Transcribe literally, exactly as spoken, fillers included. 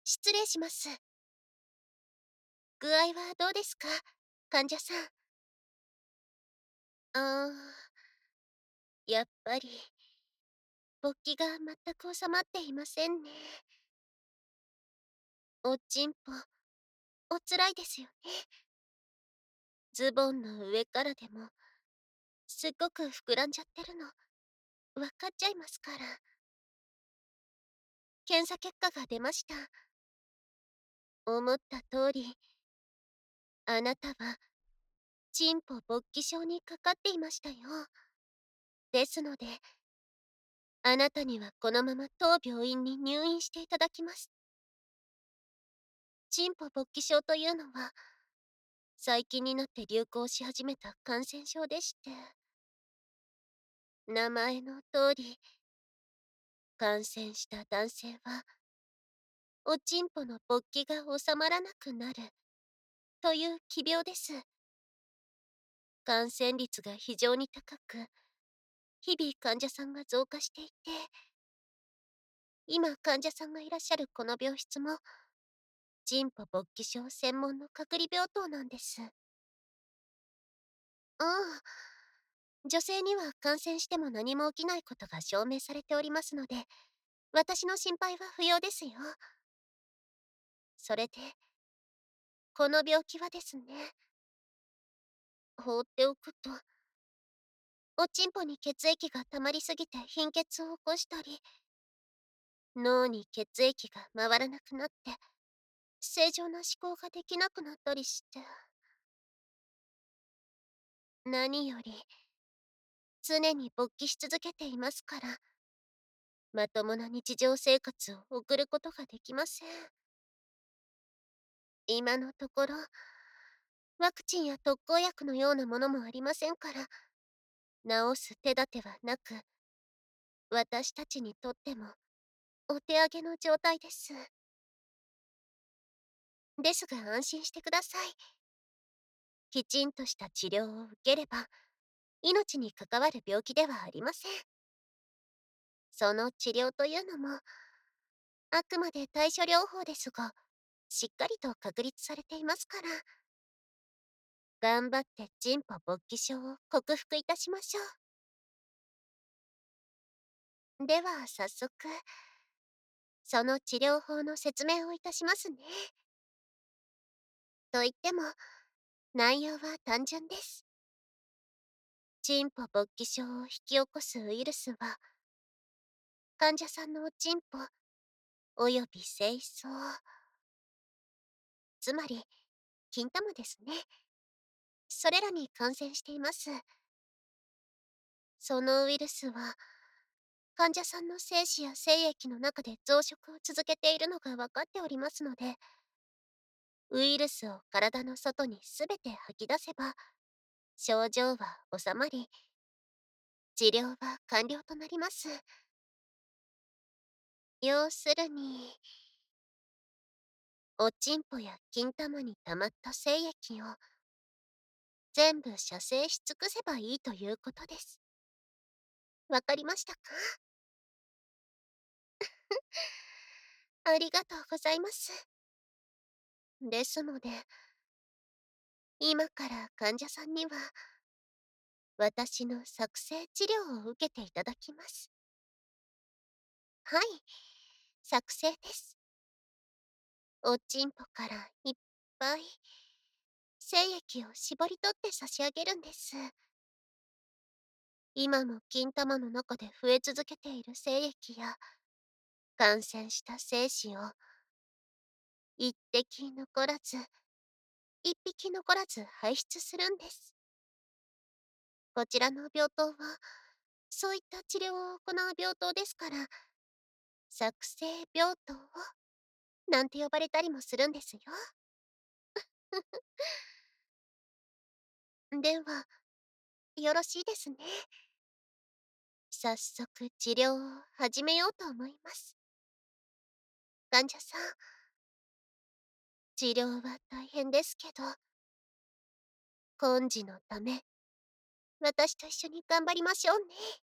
失礼します。具合はどうですか、患者さん。ああ、やっぱり、勃起が全く収まっていませんね。おちんぽ、お辛いですよね。ズボンの上からでも、すっごく膨らんじゃってるの、わかっちゃいますから。検査結果が出ました。思った通り、あなたは、チンポ勃起症にかかっていましたよ。ですので、あなたにはこのまま当病院に入院していただきます。チンポ勃起症というのは、最近になって流行し始めた感染症でして。名前の通り、感染した男性は、おちんぽの勃起が収まらなくなる、という奇病です。感染率が非常に高く、日々患者さんが増加していて、今患者さんがいらっしゃるこの病室も、チンポ勃起症専門の隔離病棟なんです。ああ、女性には感染しても何も起きないことが証明されておりますので、私の心配は不要ですよ。それで、この病気はですね、放っておくと、おちんぽに血液が溜まりすぎて貧血を起こしたり、脳に血液が回らなくなって、正常な思考ができなくなったりして。何より、常に勃起し続けていますから、まともな日常生活を送ることができません。今のところ、ワクチンや特効薬のようなものもありませんから、治す手立てはなく、私たちにとっても、お手上げの状態です。ですが安心してください。きちんとした治療を受ければ、命に関わる病気ではありません。その治療というのも、あくまで対処療法ですが、しっかりと確立されていますから。頑張ってチンポ勃起症を克服いたしましょう。では早速、その治療法の説明をいたしますね。と言っても、内容は単純です。チンポ勃起症を引き起こすウイルスは、患者さんのおちんぽ、および精巣、つまり、金玉ですね。それらに感染しています。そのウイルスは、患者さんの精子や精液の中で増殖を続けているのが分かっておりますので、ウイルスを体の外にすべて吐き出せば、症状は治まり、治療は完了となります。要するに、おちんぽや金玉に溜まった精液を全部射精し尽くせばいいということです。わかりましたか？ありがとうございます。ですので、今から患者さんには、私の作成治療を受けていただきます。はい、作成です。おちんぽからいっぱい精液を絞り取って差し上げるんです。今も金玉の中で増え続けている精液や感染した精子を一滴残らず、一匹残らず排出するんです。こちらの病棟は、そういった治療を行う病棟ですから、作成病棟なんて呼ばれたりもするんですよ。では、よろしいですね。早速治療を始めようと思います。患者さん、治療は大変ですけど、根治のため、私と一緒に頑張りましょうね。